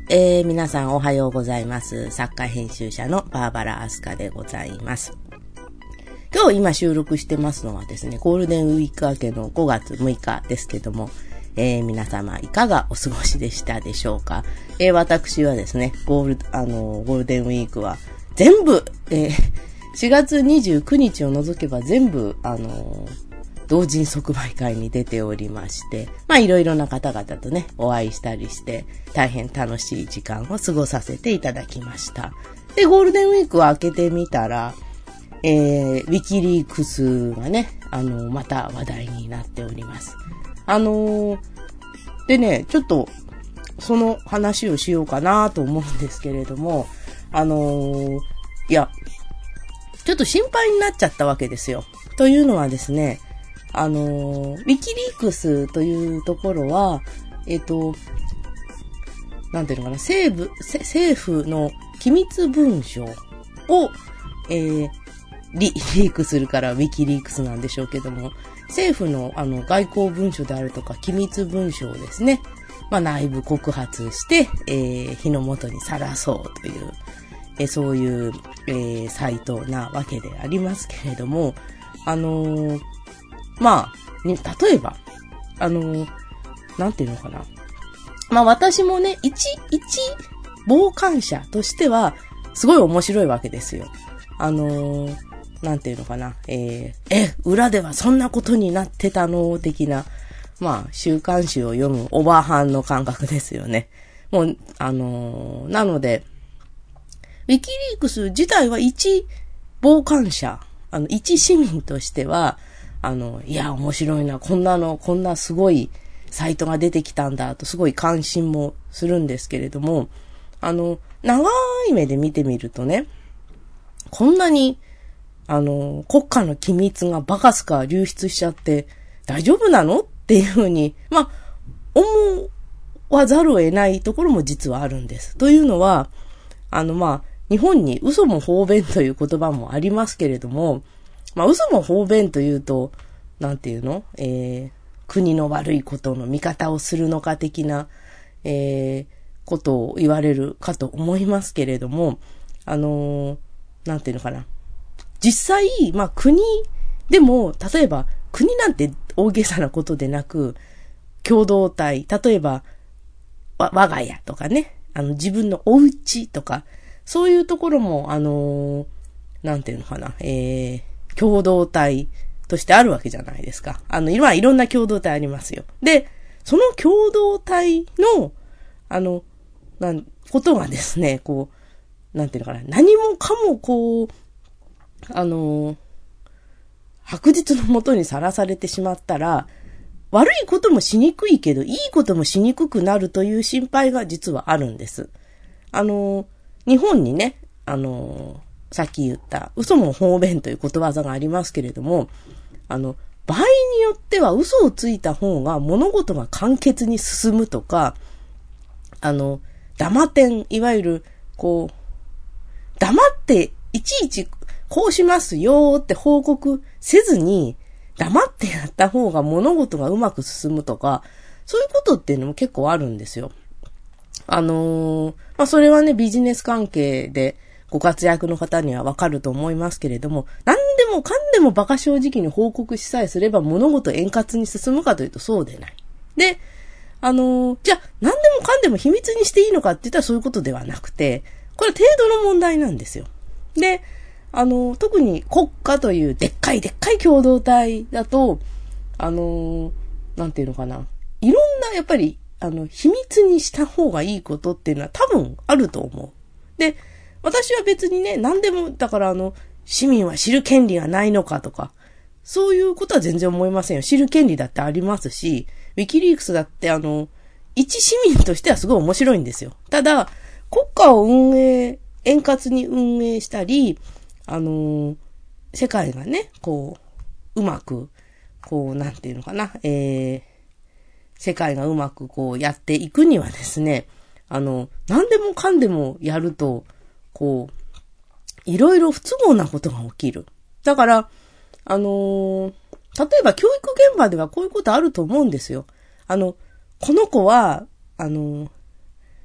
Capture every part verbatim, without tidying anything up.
えー、皆さんおはようございます。作家編集者のバーバラ・アスカでございます。今日今収録してますのはですね、ゴールデンウィーク明けのごがつむいかですけども、えー、皆様いかがお過ごしでしたでしょうか。えー、私はですね、ゴール、あのー、ゴールデンウィークは全部、えー、しがつにじゅうくにちを除けば全部、あのー、同人即売会に出ておりまして、まあいろいろな方々とね、お会いしたりして、大変楽しい時間を過ごさせていただきました。で、ゴールデンウィークを明けてみたら、えー、ウィキリークスがね、あの、また話題になっております。あのー、でね、ちょっと、その話をしようかなと思うんですけれども、あのー、いや、ちょっと心配になっちゃったわけですよ。というのはですね、あのー、ウィキリークスというところは、えっと、なんていうのかな、政府、政府の機密文書を、えー、リ、リークするからウィキリークスなんでしょうけども、政府のあの外交文書であるとか機密文書をですね、まあ内部告発して、えー、日の元にさらそうという、えー、そういう、えー、サイトなわけでありますけれども、あのー、まあ、ね、例えば、あの、なんていうのかな。まあ私もね、一、一傍観者としては、すごい面白いわけですよ。あの、なんていうのかな。えー、え、裏ではそんなことになってたの的な、まあ、週刊誌を読むオーバーハンの感覚ですよね。もう、あの、なので、ウィキリークス自体は一傍観者、あの、一市民としては、あの、いや、面白いな、こんなの、こんなすごいサイトが出てきたんだと、すごい関心もするんですけれども、あの、長い目で見てみるとね、こんなに、あの、国家の機密がバカすか流出しちゃって大丈夫なのっていうふうに、まあ、思わざるを得ないところも実はあるんです。というのは、あの、まあ、日本に嘘も方便という言葉もありますけれども、まあ、嘘も方便というと、なんていうの、えー、国の悪いことの見方をするのか的な、えー、ことを言われるかと思いますけれども、あのー、なんていうのかな。実際、まあ、国でも、例えば、国なんて大げさなことでなく、共同体、例えば、わ、我が家とかね、あの、自分のお家とか、そういうところも、あのー、なんていうのかな、えー、共同体としてあるわけじゃないですか。あの、今いろんな共同体ありますよ。で、その共同体の、あの、なん、ことがですね、こう、なんていうのかな、何もかもこう、あの、白日のもとにさらされてしまったら、悪いこともしにくいけど、いいこともしにくくなるという心配が実はあるんです。あの、日本にね、あの、さっき言った嘘も方便ということわざがありますけれども、あの、場合によっては嘘をついた方が物事が簡潔に進むとか、あの、黙っていわゆる、こう、黙っていちいちこうしますよって報告せずに、黙ってやった方が物事がうまく進むとか、そういうことっていうのも結構あるんですよ。あのー、まあ、それはね、ビジネス関係でご活躍の方にはわかると思いますけれども、何でもかんでも馬鹿正直に報告しさえすれば物事円滑に進むかというとそうでない。で、あのー、じゃあ何でもかんでも秘密にしていいのかって言ったらそういうことではなくて、これは程度の問題なんですよ。で、あのー、特に国家というでっかいでっかい共同体だと、あのー、なんていうのかな。いろんなやっぱりあの、秘密にした方がいいことっていうのは多分あると思う。で、私は別にね、何でも、だからあの、市民は知る権利がないのかとか、そういうことは全然思いませんよ。知る権利だってありますし、ウィキリークスだってあの、一市民としてはすごい面白いんですよ。ただ、国家を運営、円滑に運営したり、あの、世界がね、こう、うまく、こう、なんていうのかな、えー、世界がうまくこうやっていくにはですね、あの、何でもかんでもやると、こう、いろいろ不都合なことが起きる。だから、あのー、例えば教育現場ではこういうことあると思うんですよ。あの、この子は、あのー、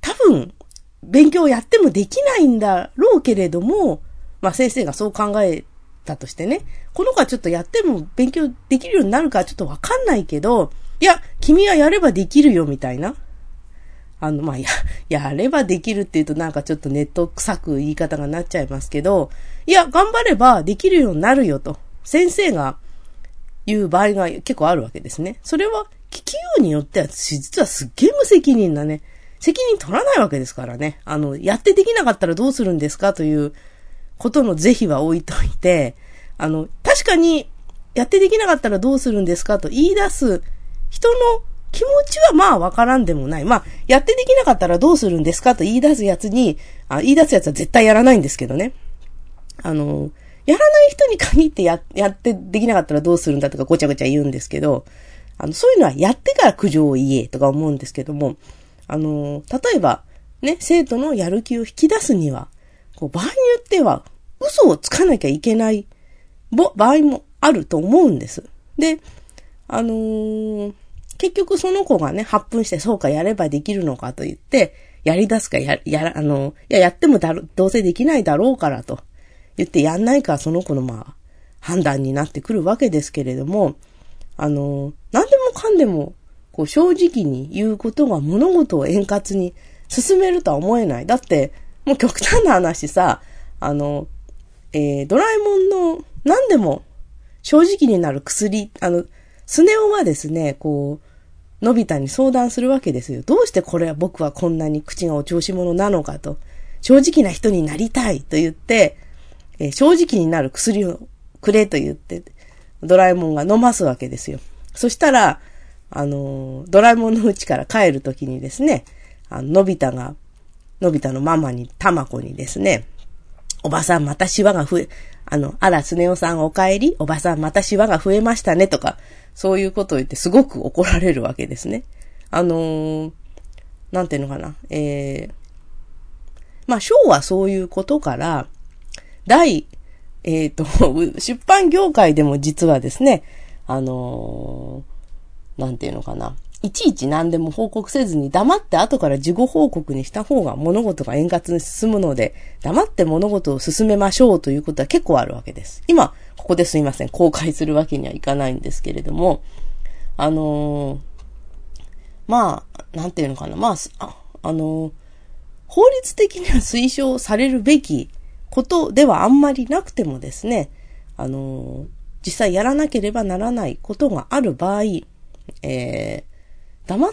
多分、勉強をやってもできないんだろうけれども、まあ先生がそう考えたとしてね、この子はちょっとやっても勉強できるようになるかちょっとわかんないけど、いや、君はやればできるよみたいな。あの、まあ、や、やればできるって言うとなんかちょっとネット臭く言い方がなっちゃいますけど、いや、頑張ればできるようになるよと、先生が言う場合が結構あるわけですね。それは聞きようによっては、実はすっげえ無責任なね、責任取らないわけですからね。あの、やってできなかったらどうするんですかということの是非は置いといて、あの、確かに、やってできなかったらどうするんですかと言い出す人の気持ちはまあわからんでもない。まあ、やってできなかったらどうするんですかと言い出すやつに、あ、言い出すやつは絶対やらないんですけどね。あの、やらない人に限ってや、やってできなかったらどうするんだとかごちゃごちゃ言うんですけど、あの、そういうのはやってから苦情を言えとか思うんですけども、あの、例えば、ね、生徒のやる気を引き出すには、こう場合によっては、嘘をつかなきゃいけない場合もあると思うんです。で、あのー、結局その子がね、発奮して、そうかやればできるのかと言って、やり出すかや、や、あの、いや、やってもだろ、どうせできないだろうからと言ってやんないか、その子のまあ、判断になってくるわけですけれども、あのー、何でもかんでも、こう正直に言うことが物事を円滑に進めるとは思えない。だって、もう極端な話さ、あの、えー、ドラえもんの何でも正直になる薬、あの、スネ夫がですね、こう、のび太に相談するわけですよ。どうしてこれは僕はこんなに口がお調子者なのかと。正直な人になりたいと言って、えー、正直になる薬をくれと言って、ドラえもんが飲ますわけですよ。そしたら、あの、ドラえもんの家から帰るときにですね、あの、のび太が、のび太のママに、たまこにですね、おばさんまたシワが増え、あの、あら、スネ夫さんお帰り、おばさんまたシワが増えましたねとか、そういうことを言ってすごく怒られるわけですね。あのー、なんていうのかな、えー、まあ、章はそういうことから、大、えっと、出版業界でも実はですね、あのー、なんていうのかな。いちいち何でも報告せずに黙って後から事後報告にした方が物事が円滑に進むので、黙って物事を進めましょうということは結構あるわけです。今、ここですいません。公開するわけにはいかないんですけれども、あのー、まあ、なんていうのかな。まあ、あ、あのー、法律的には推奨されるべきことではあんまりなくてもですね、あのー、実際やらなければならないことがある場合、えー、黙って、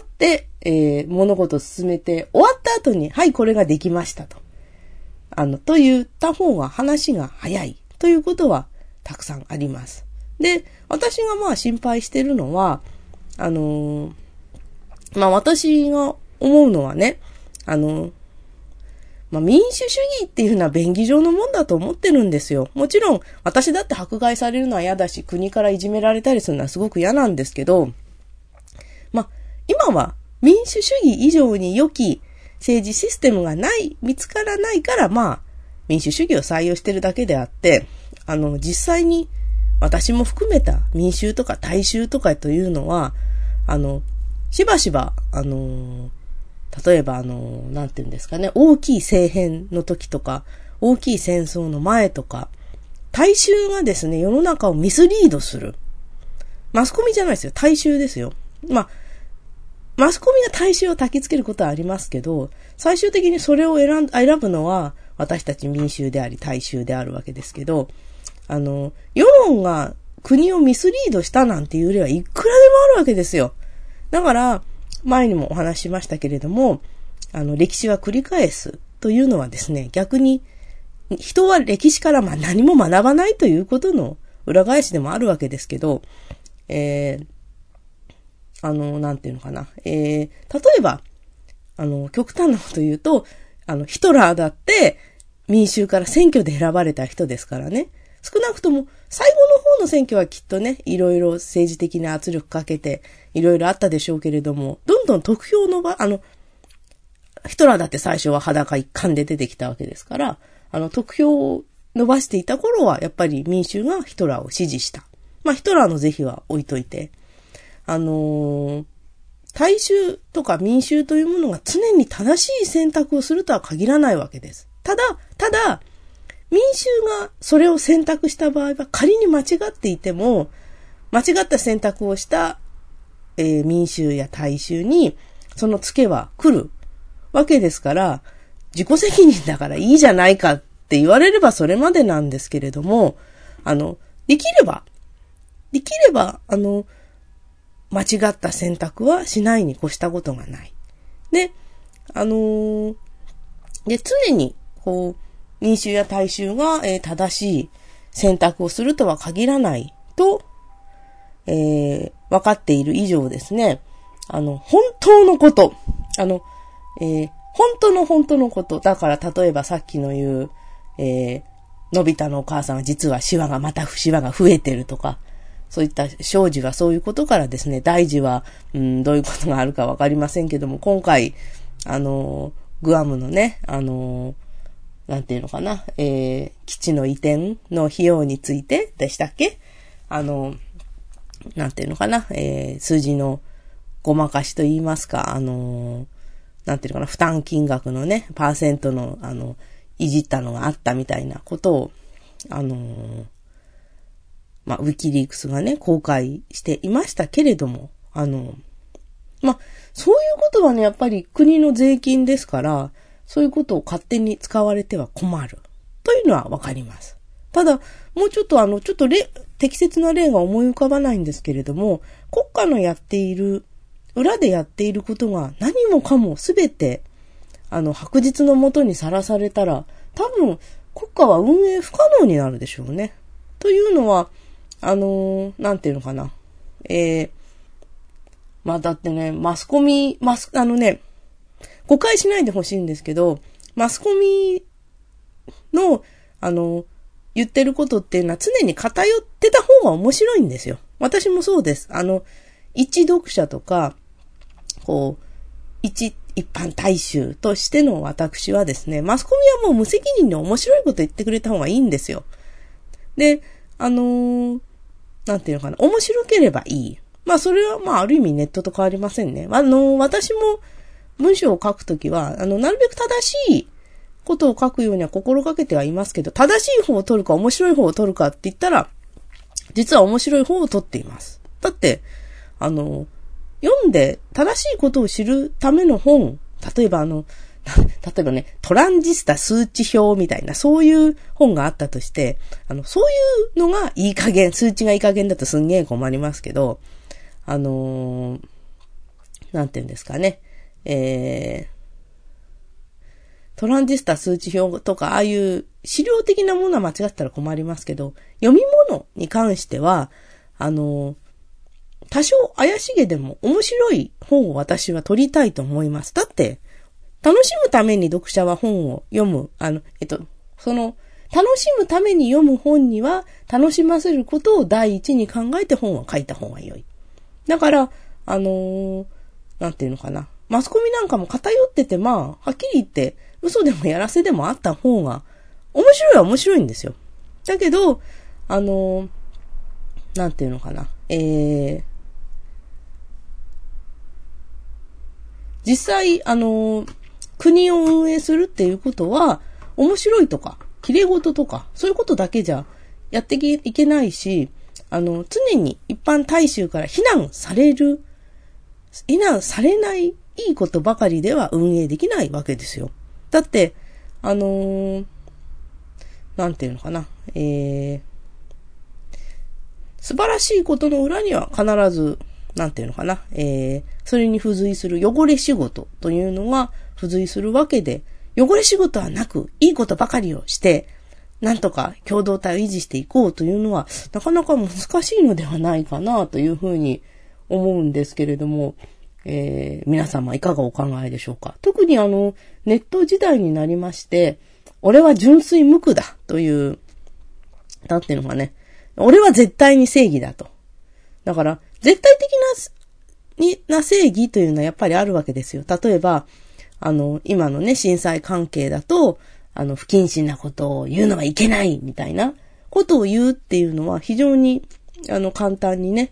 えー、物事を進めて終わった後に、はい、これができましたと。あの、と言った方が話が早いということはたくさんあります。で、私がまあ心配してるのは、あのー、まあ私が思うのはね、あのー、まあ民主主義っていうのは便宜上のもんだと思ってるんですよ。もちろん私だって迫害されるのは嫌だし、国からいじめられたりするのはすごく嫌なんですけど、まあ、今は民主主義以上に良き政治システムがない、見つからないから、まあ、民主主義を採用してるだけであって、あの、実際に私も含めた民衆とか大衆とかというのは、あの、しばしば、あの、例えば、あの、なんていうんですかね、大きい政変の時とか、大きい戦争の前とか、大衆がですね、世の中をミスリードする。マスコミじゃないですよ、大衆ですよ。まあ、マスコミが大衆を焚きつけることはありますけど、最終的にそれを選ん、選ぶのは私たち民衆であり大衆であるわけですけど、あの、世論が国をミスリードしたなんていう例はいくらでもあるわけですよ。だから、前にもお話ししましたけれども、あの、歴史は繰り返すというのはですね、逆に人は歴史からまあ何も学ばないということの裏返しでもあるわけですけど、えー、あの、なんていうのかな。えー、例えば、あの、極端なこと言うと、あの、ヒトラーだって民衆から選挙で選ばれた人ですからね。少なくとも最後の方の選挙はきっとね、いろいろ政治的な圧力かけて、いろいろあったでしょうけれども、どんどん得票の場、あの、ヒトラーだって最初は裸一貫で出てきたわけですから、あの、得票を伸ばしていた頃は、やっぱり民衆がヒトラーを支持した。まあ、ヒトラーの是非は置いといて、あのー、 大衆とか民衆というものが常に正しい選択をするとは限らないわけです。ただ、ただ、民衆がそれを選択した場合は仮に間違っていても、間違った選択をした、えー、民衆や大衆にそのツケは来るわけですから、自己責任だからいいじゃないかって言われればそれまでなんですけれども、あの、できれば、できれば、あの、間違った選択はしないに越したことがない。で、あのー、で、常に、こう、民衆や大衆が、えー、正しい選択をするとは限らないと、えー、分かっている以上ですね、あの、本当のこと、あの、えー、本当の本当のこと、だから例えばさっきの言う、えー、のび太のお母さんは実はシワがまたシワが増えてるとか、そういった小児はそういうことからですね、大児は、うん、どういうことがあるかわかりませんけども、今回、あの、グアムのね、あの、なんていうのかな、えー、基地の移転の費用についてでしたっけ？あの、なんていうのかな、えー、数字のごまかしと言いますか、あの、なんていうのかな、負担金額のね、パーセントの、あの、いじったのがあったみたいなことを、あの、まあ、ウィキリークスがね、公開していましたけれども、あの、まあ、そういうことはね、やっぱり国の税金ですから、そういうことを勝手に使われては困る。というのはわかります。ただ、もうちょっとあの、ちょっと例、適切な例が思い浮かばないんですけれども、国家のやっている、裏でやっていることが何もかもすべて、あの、白日の下にさらされたら、多分、国家は運営不可能になるでしょうね。というのは、あのー、なんていうのかな。えー、まあ、だってね、マスコミ、マス、あのね、誤解しないでほしいんですけど、マスコミの、あの、言ってることっていうのは常に偏ってた方が面白いんですよ。私もそうです。あの、一読者とか、こう、一、一般大衆としての私はですね、マスコミはもう無責任に面白いこと言ってくれた方がいいんですよ。で、あのー、なんていうのかな、面白ければいい。まあそれはまあある意味ネットと変わりませんね。あのー、私も文章を書くときは、あの、なるべく正しいことを書くようには心がけてはいますけど、正しい方を取るか面白い方を取るかって言ったら、実は面白い方を取っています。だって、あの、読んで正しいことを知るための本、例えばあの、例えばね、トランジスタ数値表みたいな、そういう本があったとして、あの、そういうのがいい加減、数値がいい加減だとすんげえ困りますけど、あのー、なんていうんですかね、えー、トランジスタ数値表とか、ああいう資料的なものは間違ったら困りますけど、読み物に関しては、あのー、多少怪しげでも面白い本を私は取りたいと思います。だって、楽しむために読者は本を読む。あの、えっと、その、楽しむために読む本には、楽しませることを第一に考えて本は書いた方が良い。だから、あのー、なんていうのかな。マスコミなんかも偏ってて、まあ、はっきり言って、嘘でもやらせでもあった方が、面白いは面白いんですよ。だけど、あのー、なんていうのかな。えー、実際、あのー、国を運営するっていうことは、面白いとか、綺麗事とか、そういうことだけじゃやっていけないし、あの、常に一般大衆から非難される、非難されないいいことばかりでは運営できないわけですよ。だって、あのー、なんていうのかな、えー、素晴らしいことの裏には必ず、なんていうのかな、えー、それに付随する汚れ仕事というのが付随するわけで、汚れ仕事はなく、いいことばかりをして、なんとか共同体を維持していこうというのは、なかなか難しいのではないかなというふうに思うんですけれども、えー、皆様いかがお考えでしょうか。特にあの、ネット時代になりまして、俺は純粋無垢だという、なんていうのかね、俺は絶対に正義だと。だから、絶対的な、な正義というのはやっぱりあるわけですよ。例えば、あの、今のね、震災関係だと、あの、不謹慎なことを言うのはいけないみたいなことを言うっていうのは非常に、あの、簡単にね、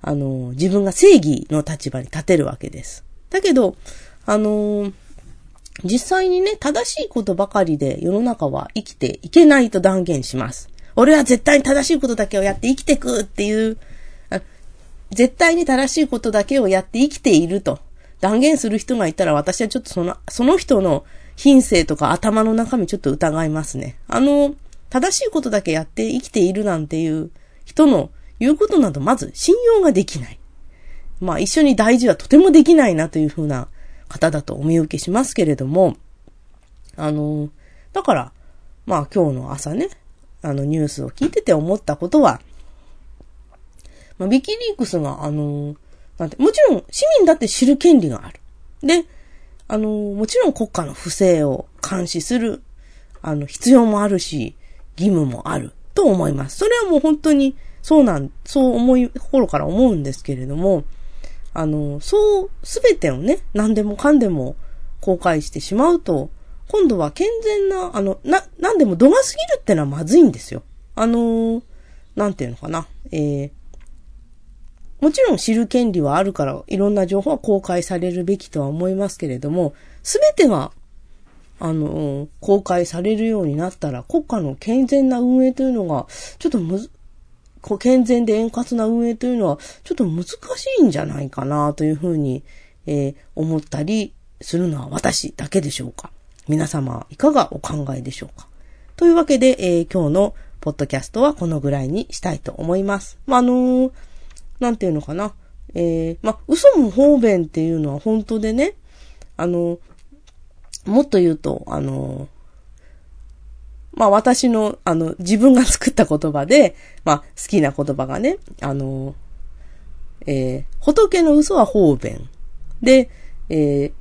あの、自分が正義の立場に立てるわけです。だけど、あの、実際にね、正しいことばかりで世の中は生きていけないと断言します。俺は絶対に正しいことだけをやって生きていくっていう、絶対に正しいことだけをやって生きていると断言する人がいたら、私はちょっとその、その人の品性とか頭の中身ちょっと疑いますね。あの、正しいことだけやって生きているなんていう人の言うことなどまず信用ができない。まあ一緒に大事はとてもできないなというふうな方だとお見受けしますけれども、あの、だから、まあ今日の朝ね、あのニュースを聞いてて思ったことは、まあ、ウィキリークスが、あの、なんて、もちろん市民だって知る権利がある。で、あの、もちろん国家の不正を監視する、あの、必要もあるし、義務もあると思います。それはもう本当にそうなん、そう思い、心から思うんですけれども、あの、そう、すべてをね、何でもかんでも公開してしまうと、今度は健全な、あの、な、なんでも度が過ぎるってのはまずいんですよ。あの、なんていうのかな、えー、もちろん知る権利はあるから、いろんな情報は公開されるべきとは思いますけれども、すべてが、あの、公開されるようになったら、国家の健全な運営というのが、ちょっとむず、健全で円滑な運営というのは、ちょっと難しいんじゃないかなというふうに、えー、思ったりするのは私だけでしょうか。皆様、いかがお考えでしょうか。というわけで、えー、今日のポッドキャストはこのぐらいにしたいと思います。まあ、あのー、なんていうのかな。えー、まあ、嘘も方便っていうのは本当でね、あの、もっと言うと、あの、まあ、私の、あの、自分が作った言葉で、まあ、好きな言葉がね、あの、えー、仏の嘘は方便。で、えー、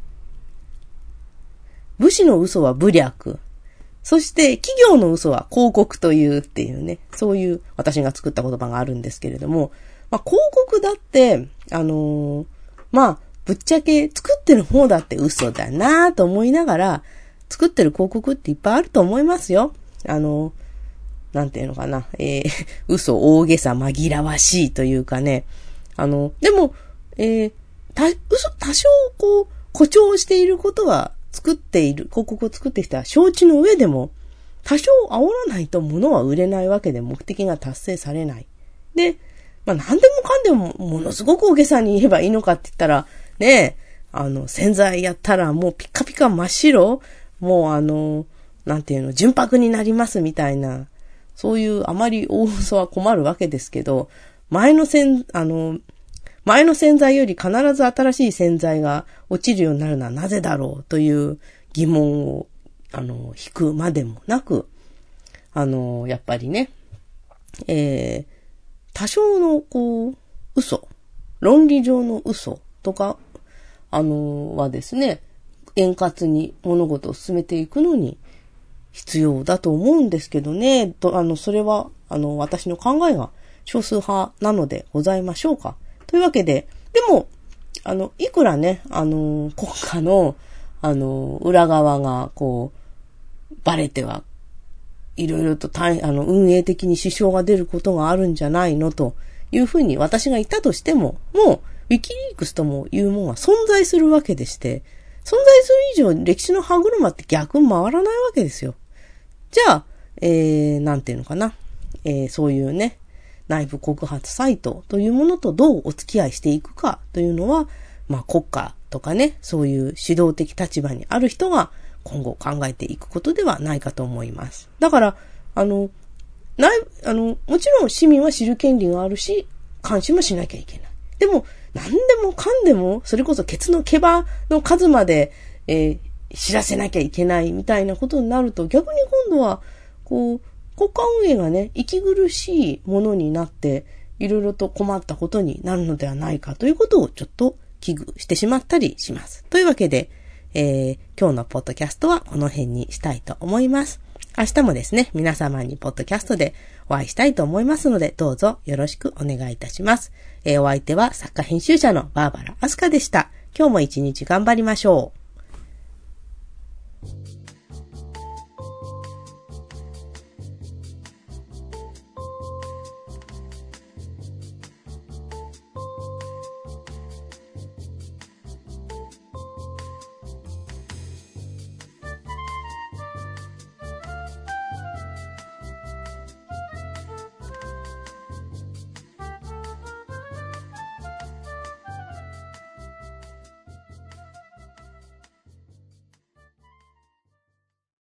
武士の嘘は武略。そして、企業の嘘は広告というっていうね、そういう私が作った言葉があるんですけれども、まあ、広告だって、あのー、まあ、ぶっちゃけ作ってる方だって嘘だなぁと思いながら、作ってる広告っていっぱいあると思いますよ。あのー、なんていうのかな、えー、嘘大げさ紛らわしいというかね、あの、でも、えー、た、嘘、多少こう、誇張していることは作っている、広告を作ってきた承知の上でも、多少煽らないと物は売れないわけで目的が達成されない。で、まあ何でもかんでもものすごく大げさに言えばいいのかって言ったら、ねえ、あの、洗剤やったらもうピッカピカ真っ白、もうあの、なんていうの、純白になりますみたいな、そういうあまり大嘘は困るわけですけど、前の洗、あの、前の洗剤より必ず新しい洗剤が落ちるようになるのはなぜだろうという疑問を、あの、引くまでもなく、あの、やっぱりね、えー、多少のこう、嘘、論理上の嘘とか、あの、はですね、円滑に物事を進めていくのに必要だと思うんですけどね、とあの、それは、あの、私の考えが少数派なのでございましょうか。というわけで、でも、あの、いくらね、あの、国家の、あの、裏側が、こう、バレては、いろいろと大、あの、運営的に支障が出ることがあるんじゃないのというふうに私が言ったとしても、もう、ウィキリークスともいうものは存在するわけでして、存在する以上、歴史の歯車って逆に回らないわけですよ。じゃあ、えー、なんていうのかな。えー、そういうね、内部告発サイトというものとどうお付き合いしていくかというのは、まあ国家とかね、そういう指導的立場にある人が今後考えていくことではないかと思います。だから、あの、内、あの、もちろん市民は知る権利があるし、監視もしなきゃいけない。でも、何でもかんでも、それこそケツの毛羽の数まで、えー、知らせなきゃいけないみたいなことになると、逆に今度は、こう、国家運営がね、息苦しいものになって、いろいろと困ったことになるのではないかということをちょっと危惧してしまったりします。というわけで、えー、今日のポッドキャストはこの辺にしたいと思います。明日もですね、皆様にポッドキャストでお会いしたいと思いますので、どうぞよろしくお願いいたします。えー、お相手は作家編集者のバーバラ・アスカでした。今日も一日頑張りましょう。